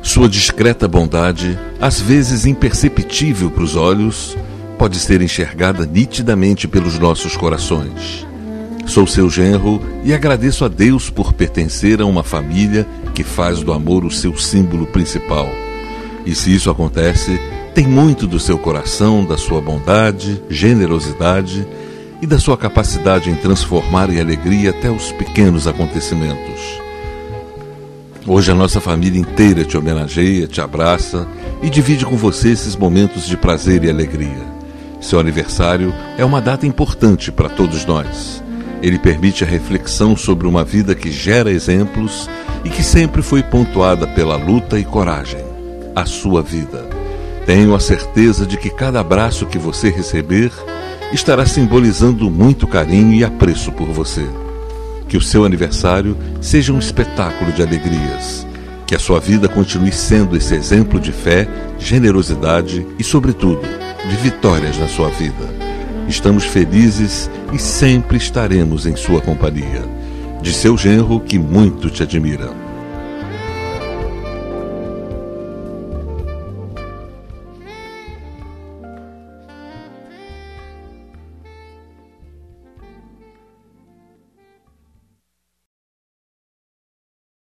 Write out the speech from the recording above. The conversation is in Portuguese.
Sua discreta bondade, às vezes imperceptível para os olhos, pode ser enxergada nitidamente pelos nossos corações. Sou seu genro e agradeço a Deus por pertencer a uma família que faz do amor o seu símbolo principal. E se isso acontece, tem muito do seu coração, da sua bondade, generosidade e da sua capacidade em transformar em alegria até os pequenos acontecimentos. Hoje a nossa família inteira te homenageia, te abraça e divide com você esses momentos de prazer e alegria. Seu aniversário é uma data importante para todos nós. Ele permite a reflexão sobre uma vida que gera exemplos e que sempre foi pontuada pela luta e coragem. A sua vida. Tenho a certeza de que cada abraço que você receber estará simbolizando muito carinho e apreço por você. Que o seu aniversário seja um espetáculo de alegrias. Que a sua vida continue sendo esse exemplo de fé, generosidade e, sobretudo, de vitórias na sua vida. Estamos felizes e sempre estaremos em sua companhia. De seu genro que muito te admira.